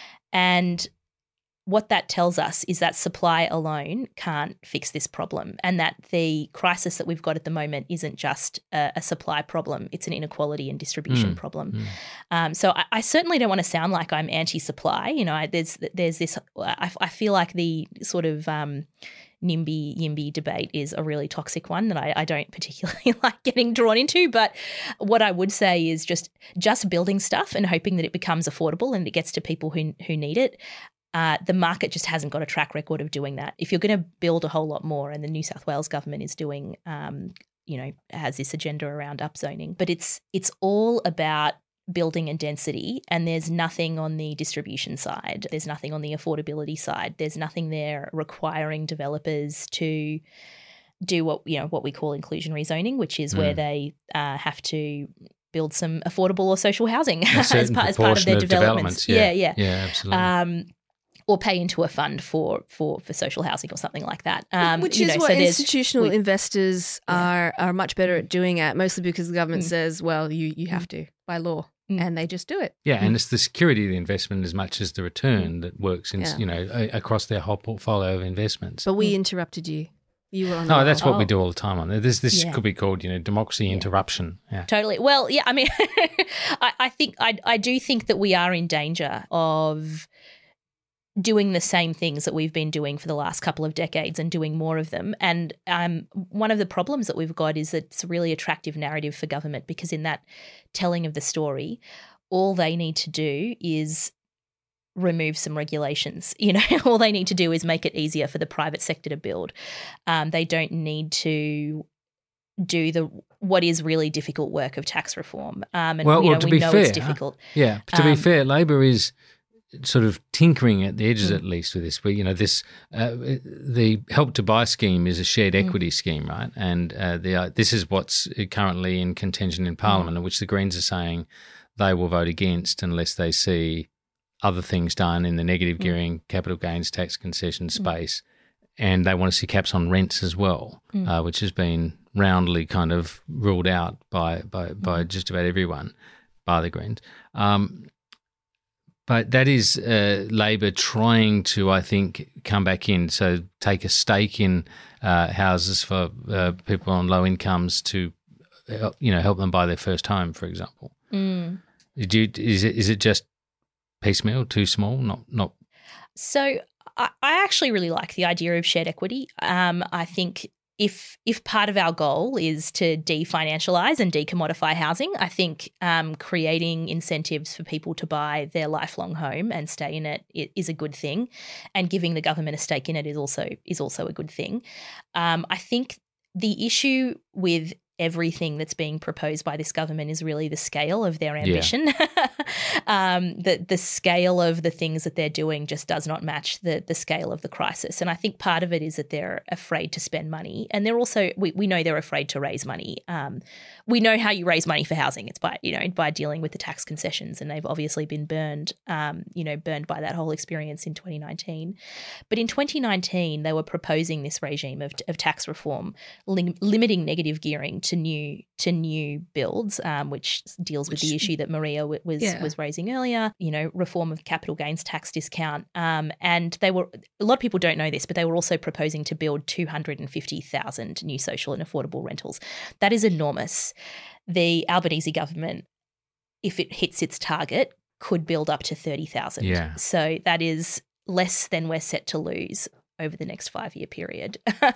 And what that tells us is that supply alone can't fix this problem, and that the crisis that we've got at the moment isn't just a, a supply problem, it's an inequality and distribution mm. problem. Mm. Um, so I, I certainly don't want to sound like I'm anti-supply. You know, I, there's there's this, I, I feel like the sort of um, NIMBY YIMBY debate is a really toxic one that I, I don't particularly like getting drawn into. But what I would say is just just building stuff and hoping that it becomes affordable and it gets to people who who need it. Uh, the market just hasn't got a track record of doing that. If you're going to build a whole lot more, and the New South Wales government is doing, um, you know, has this agenda around upzoning, but it's it's all about building and density, and there's nothing on the distribution side. There's nothing on the affordability side. There's nothing there requiring developers to do what, you know, what we call inclusionary zoning, which is mm. where they uh, have to build some affordable or social housing as part, as part of their of developments. developments. Yeah, yeah, yeah, yeah absolutely. Um, or pay into a fund for for, for social housing or something like that. Um, Which you is know, what so there's- institutional we- investors are are much better at doing at, mostly because the government Mm. says, well, you, you have to by law, Mm. and they just do it. Yeah, and it's the security of the investment as much as the return that works in, Yeah. you know, a, across their whole portfolio of investments. But we interrupted you. You were on No, the that's what we Oh. do all the time on there. This this Yeah. could be called, you know, democracy interruption. Yeah. Totally. Well, yeah, I mean, I, I think I, I do think that we are in danger of doing the same things that we've been doing for the last couple of decades and doing more of them. And um, one of the problems that we've got is that it's a really attractive narrative for government, because in that telling of the story, all they need to do is remove some regulations. You know, all they need to do is make it easier for the private sector to build. Um, they don't need to do the what is really difficult work of tax reform. Um, and Well, you well, know, to we be know fair, it's difficult. Yeah, to be Um, fair, Labor is sort of tinkering at the edges Mm. at least with this. But you know, this uh, the Help to Buy scheme is a shared Mm. equity scheme, right? And uh, the uh, this is what's currently in contention in Parliament, in which the Greens are saying they will vote against unless they see other things done in the negative Mm. gearing, capital gains tax concession space, and they want to see caps on rents as well, Mm. uh, which has been roundly kind of ruled out by by, by just about everyone, by the Greens. Um, but that is uh, Labor trying to, I think, come back in, so take a stake in uh, houses for uh, people on low incomes to, uh, you know, help them buy their first home, for example. Mm. Did you, is it is it just piecemeal, too small, not not? So I, I actually really like the idea of shared equity. Um, I think if if part of our goal is to definancialize and decommodify housing, I think um, creating incentives for people to buy their lifelong home and stay in it i- is a good thing, and giving the government a stake in it is also is also a good thing. Um, I think the issue with everything that's being proposed by this government is really the scale of their ambition. um, the the scale of the things that they're doing just does not match the the scale of the crisis. And I think part of it is that they're afraid to spend money, and they're also we, we know they're afraid to raise money. Um, we know how you raise money for housing. It's by you know by dealing with the tax concessions, and they've obviously been burned um, you know burned by that whole experience in twenty nineteen. But in twenty nineteen, they were proposing this regime of, of tax reform, lim- limiting negative gearing to new to new builds, um, which deals with Which- the issue that Maria w- was Yeah. was raising earlier. You know, reform of capital gains tax discount, um, and they were a lot of people don't know this, but they were also proposing to build two hundred and fifty thousand new social and affordable rentals. That is enormous. The Albanese government, if it hits its target, could build up to thirty thousand. Yeah. So that is less than we're set to lose over the next five-year period.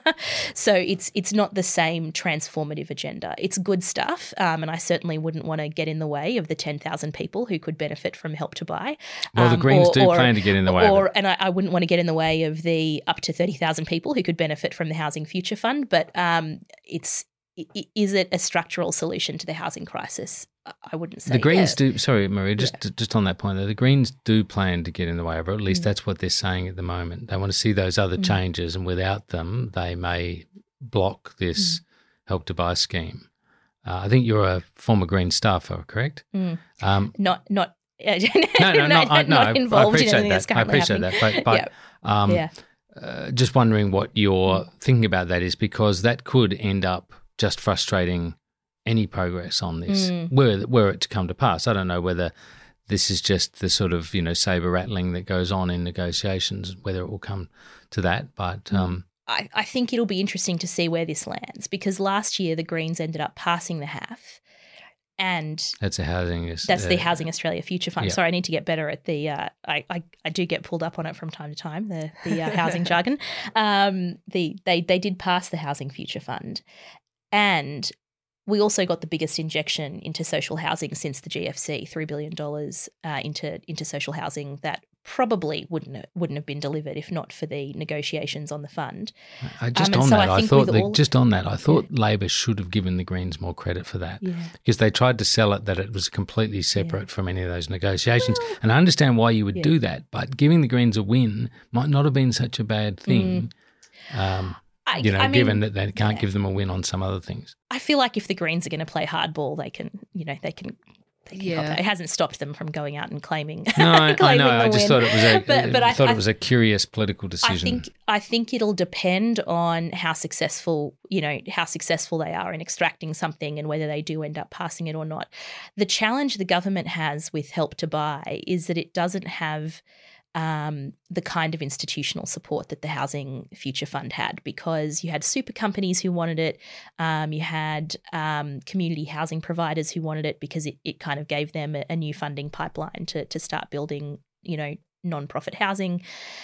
So it's it's not the same transformative agenda. It's good stuff, um, and I certainly wouldn't want to get in the way of the ten thousand people who could benefit from Help to Buy. Well, the Um, Greens or- do or- plan to get in the way Or, of it. and I, I wouldn't want to get in the way of the up to thirty thousand people who could benefit from the Housing Future Fund, but um, it's i- i- is it a structural solution to the housing crisis? I- I wouldn't say The Greens yeah. do. Sorry, Maria. Just just on that point, though, the Greens do plan to get in the way of it. Or at least Mm. that's what they're saying at the moment. They want to see those other Mm. changes, and without them, they may block this Mm. Help to Buy scheme. Uh, I think you're a former Green staffer, correct? Mm. Um, Not not. no, no, no, I, no. not I involved in appreciate anything that's that. I currently appreciate happening. that. But, but um, yeah. uh, just wondering what you're thinking about that is, because that could end up just frustrating any progress on this, Mm. were were it to come to pass. I don't know whether this is just the sort of, you know, saber rattling that goes on in negotiations, whether it will come to that. But um, I, I think it'll be interesting to see where this lands, because last year the Greens ended up passing the H A F, and that's a housing. that's the uh, Housing Australia Future Fund. yeah. Sorry, I need to get better at the. Uh, I, I I do get pulled up on it from time to time. The the uh, housing jargon. Um, the they they did pass the Housing Future Fund, and we also got the biggest injection into social housing since the G F C, three billion dollars uh, into into social housing that probably wouldn't wouldn't have been delivered if not for the negotiations on the fund. I just Um, and on so that, I I, think thought with the, all- just on that, I thought Labor should have given the Greens more credit for that, Yeah. because they tried to sell it that it was completely separate from any of those negotiations. And I understand why you would Yeah. do that, but giving the Greens a win might not have been such a bad thing. Um, I- you know, I mean, given that they can't yeah. give them a win on some other things. I feel like if the Greens are going to play hardball, they can, you know, they can they can Yeah. cop that. It hasn't stopped them from going out and claiming. No, I, I claiming know. the I just win. thought it was a. But- but I- thought I- it was a curious political decision. I think I think it'll depend on how successful, you know, how successful they are in extracting something and whether they do end up passing it or not. The challenge the government has with Help to Buy is that it doesn't have um, the kind of institutional support that the Housing Future Fund had, because you had super companies who wanted it, um, you had um, community housing providers who wanted it because it, it kind of gave them a, a new funding pipeline to to start building, you know, non-profit housing.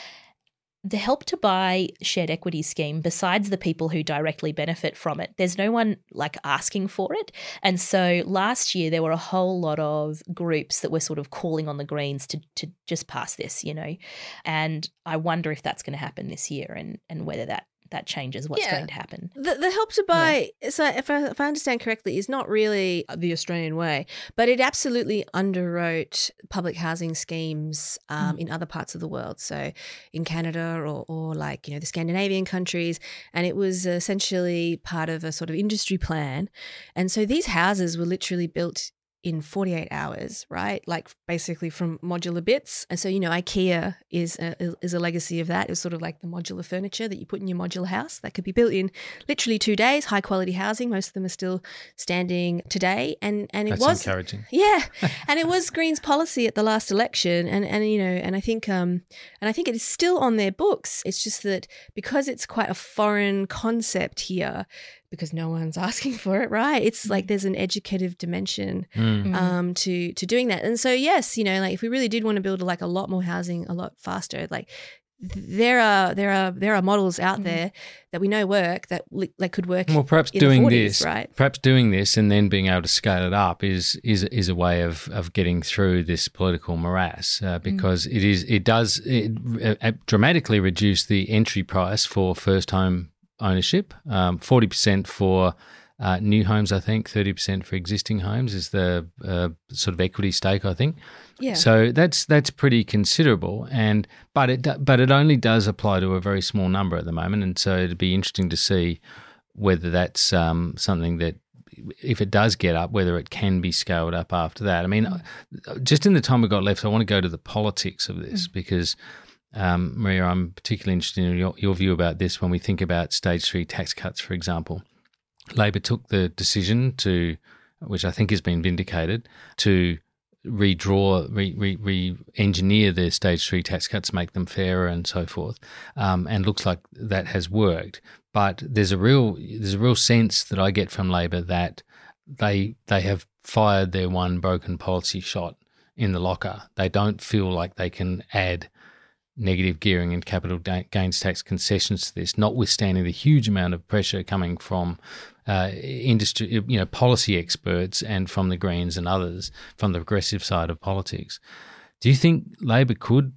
The Help to Buy shared equity scheme, besides the people who directly benefit from it, there's no one like asking for it. And so last year there were a whole lot of groups that were sort of calling on the Greens to to just pass this, you know. And I wonder if that's going to happen this year and and whether that that changes what's Yeah. going to happen. The, the Help to Buy, so if I, if I understand correctly, is not really the Australian way, but it absolutely underwrote public housing schemes um, Mm. in other parts of the world. So in Canada or, or like, you know, the Scandinavian countries, and it was essentially part of a sort of industry plan. And so these houses were literally built in forty-eight hours, right? Like basically from modular bits. And so, you know, IKEA is a, is a legacy of that. It was sort of like the modular furniture that you put in your modular house that could be built in literally two days, high quality housing. Most of them are still standing today. And and it That's was encouraging. Yeah. And it was Greens policy at the last election. And and you know, and I think um and I think it is still on their books. It's just that because it's quite a foreign concept here, because no one's asking for it, right? It's like there's an educative dimension Mm. um, to to doing that. And so, yes, you know, like if we really did want to build like a lot more housing a lot faster, like th- there are there are there are models out there that we know work that li- that could work. Well, perhaps in doing the forties, this, right? perhaps doing this, and then being able to scale it up is is is a way of of getting through this political morass, uh, because it is it does it, uh, dramatically reduce the entry price for first home ownership. Um, forty percent for uh, new homes, I think. Thirty percent for existing homes is the uh, sort of equity stake, I think. Yeah. So that's that's pretty considerable, and but it do- but it only does apply to a very small number at the moment, and so it'd be interesting to see whether that's um, something that, if it does get up, whether it can be scaled up after that. I mean, just in the time we've got left, I want to go to the politics of this mm. because, um, Maria, I'm particularly interested in your, your view about this when we think about stage three tax cuts, for example. Labor took the decision to, which I think has been vindicated, to redraw, re, re, re-engineer the stage three tax cuts, make them fairer and so forth, um, and looks like that has worked. But there's a real there's a real sense that I get from Labor that they they have fired their one broken policy shot in the locker. They don't feel like they can add negative gearing and capital gains tax concessions to this, notwithstanding the huge amount of pressure coming from uh, industry, you know, policy experts and from the Greens and others from the progressive side of politics. Do you think Labor could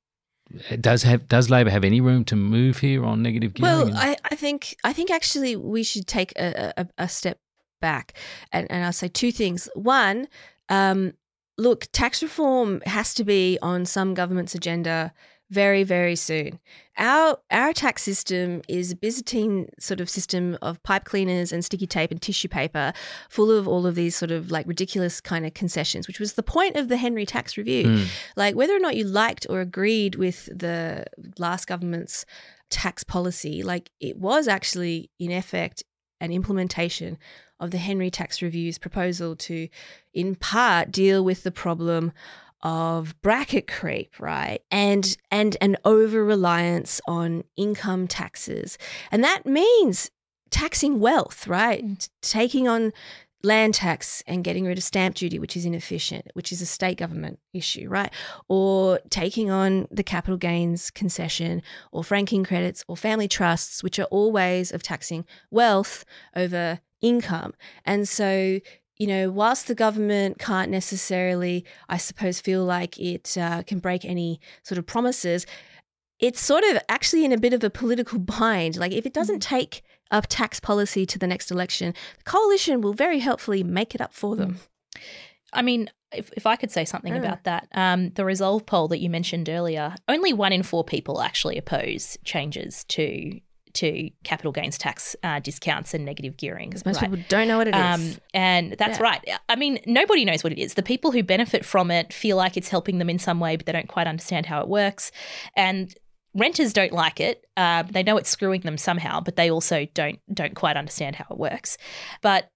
does have does Labor have any room to move here on negative gearing? Well, I, I think I think actually we should take a, a, a step back, and, and I'll say two things. One, um, look, tax reform has to be on some government's agenda very, very soon. Our our tax system is a Byzantine sort of system of pipe cleaners and sticky tape and tissue paper, full of all of these sort of like ridiculous kind of concessions, which was the point of the Henry Tax Review. Mm. Like whether or not you liked or agreed with the last government's tax policy, like it was actually in effect an implementation of the Henry Tax Review's proposal to, in part, deal with the problem of bracket creep, right? And and an over-reliance on income taxes. And that means taxing wealth, right? Mm. Taking on land tax and getting rid of stamp duty, which is inefficient, which is a state government issue, right? Or taking on the capital gains concession or franking credits or family trusts, which are all ways of taxing wealth over income. And so, you know, whilst the government can't necessarily, I suppose, feel like it uh, can break any sort of promises, it's sort of actually in a bit of a political bind. Like if it doesn't take up tax policy to the next election, the coalition will very helpfully make it up for them. I mean, if, if I could say something yeah. about that, um, the Resolve poll that you mentioned earlier, only one in four people actually oppose changes to to capital gains tax uh, discounts and negative gearing. Because most right? people don't know what it um, is. And that's Yeah. right. I mean, nobody knows what it is. The people who benefit from it feel like it's helping them in some way, but they don't quite understand how it works. And renters don't like it. Uh, they know it's screwing them somehow, but they also don't don't quite understand how it works. But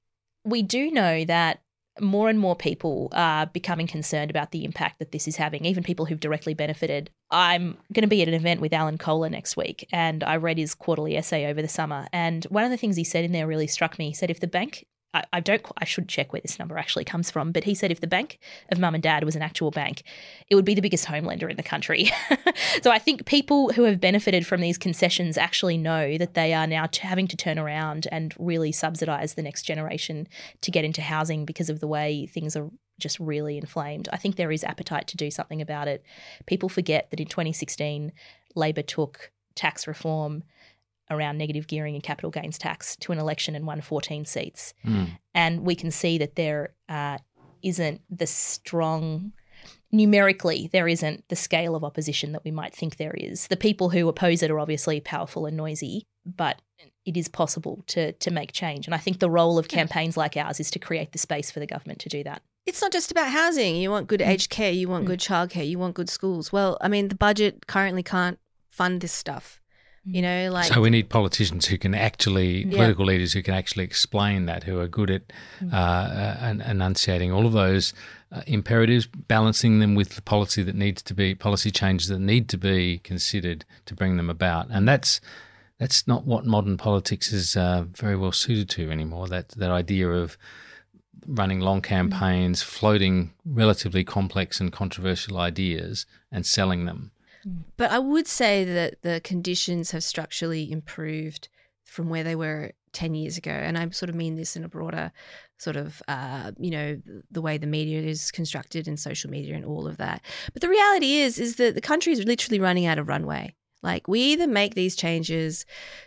we do know that more and more people are becoming concerned about the impact that this is having, even people who've directly benefited. I'm going to be at an event with Alan Kohler next week, and I read his quarterly essay over the summer. And one of the things he said in there really struck me. He said if the bank I, I don't I should check where this number actually comes from, but he said if the bank of mum and dad was an actual bank, it would be the biggest home lender in the country. So I think people who have benefited from these concessions actually know that they are now t- having to turn around and really subsidise the next generation to get into housing because of the way things are just really inflamed. I think there is appetite to do something about it. People forget that in twenty sixteen, Labor took tax reform around negative gearing and capital gains tax to an election and won fourteen seats. Mm. And we can see that there uh, isn't the strong, numerically, there isn't the scale of opposition that we might think there is. The people who oppose it are obviously powerful and noisy, but it is possible to to make change. And I think the role of campaigns like ours is to create the space for the government to do that. It's not just about housing. You want good aged care, you want good childcare, you want good schools. Well, I mean, the budget currently can't fund this stuff. You know, like so we need politicians who can actually, Yeah. political leaders who can actually explain that, who are good at uh, uh, en- enunciating all of those uh, imperatives, balancing them with the policy that needs to be, policy changes that need to be considered to bring them about. And that's that's not what modern politics is uh, very well suited to anymore. That that idea of running long campaigns, floating relatively complex and controversial ideas, and selling them. But I would say that the conditions have structurally improved from where they were ten years ago. And I sort of mean this in a broader sort of, uh, you know, the way the media is constructed and social media and all of that. But the reality is, is that the country is literally running out of runway. Like we either make these changes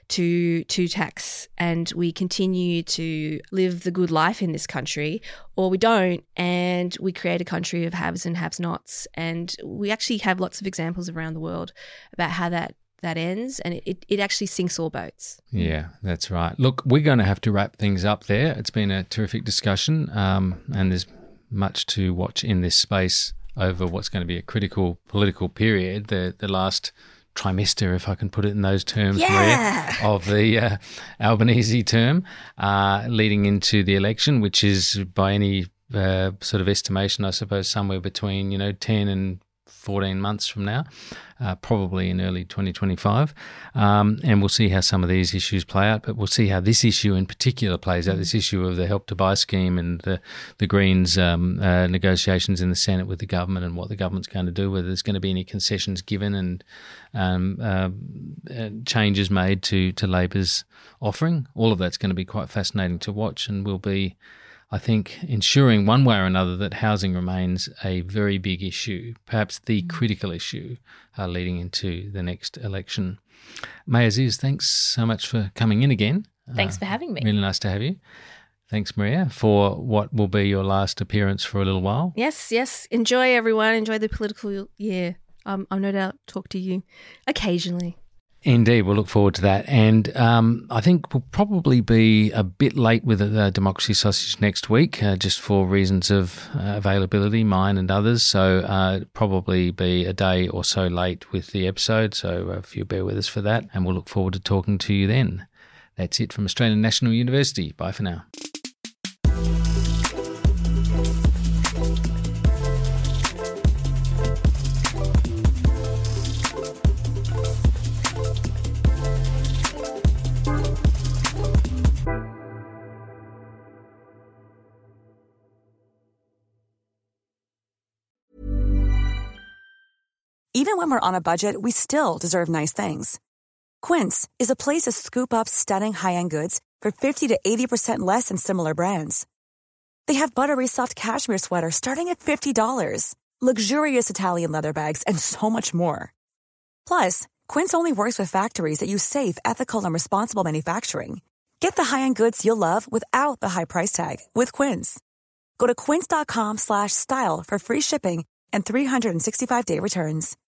to to tax and we continue to live the good life in this country, or we don't and we create a country of haves and have-nots. And we actually have lots of examples around the world about how that that ends, and it, it actually sinks all boats. Yeah, that's right. Look, we're going to have to wrap things up there. It's been a terrific discussion, um, and there's much to watch in this space over what's going to be a critical political period, the the last trimester, if I can put it in those terms, Yeah. Maria, of the uh, Albanese term, uh, leading into the election, which is by any uh, sort of estimation, I suppose, somewhere between, you know, ten and fourteen months from now, uh, probably in early twenty twenty-five. Um, and we'll see how some of these issues play out, but we'll see how this issue in particular plays out, this issue of the Help to Buy scheme and the, the Greens um, uh, negotiations in the Senate with the government and what the government's going to do, whether there's going to be any concessions given and um, uh, uh, changes made to, to Labor's offering. All of that's going to be quite fascinating to watch, and will be, I think, ensuring one way or another that housing remains a very big issue, perhaps the critical issue uh, leading into the next election. May Aziz, thanks so much for coming in again. Thanks Uh, for having me. Really nice to have you. Thanks, Maria, for what will be your last appearance for a little while. Yes, yes. Enjoy, everyone. Enjoy the political year. Um, I'll no doubt talk to you occasionally. Indeed, we'll look forward to that. And um, I think we'll probably be a bit late with the Democracy Sausage next week, uh, just for reasons of uh, availability, mine and others. So uh, probably be a day or so late with the episode. So if you bear with us for that, and we'll look forward to talking to you then. That's it from Australian National University. Bye for now. Even when we're on a budget, we still deserve nice things. Quince is a place to scoop up stunning high-end goods for fifty to eighty percent less than similar brands. They have buttery soft cashmere sweaters starting at fifty dollars, luxurious Italian leather bags, and so much more. Plus, Quince only works with factories that use safe, ethical, and responsible manufacturing. Get the high-end goods you'll love without the high price tag with Quince. Go to quince.com slash style for free shipping and three sixty-five day returns.